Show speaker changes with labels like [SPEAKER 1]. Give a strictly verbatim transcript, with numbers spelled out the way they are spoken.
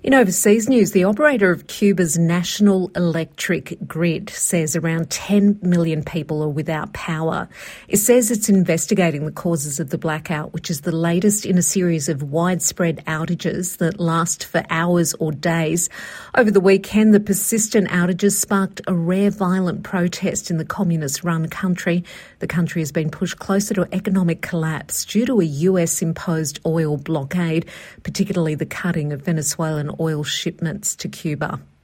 [SPEAKER 1] In overseas news, the operator of Cuba's national electric grid says around ten million people are without power. It says it's investigating the causes of the blackout, which is the latest in a series of widespread outages that last for hours or days. Over the weekend, the persistent outages sparked a rare violent protest in the communist-run country. The country has been pushed closer to economic collapse due to a U S-imposed oil blockade, particularly the cutting of Venezuelan oil shipments to Cuba.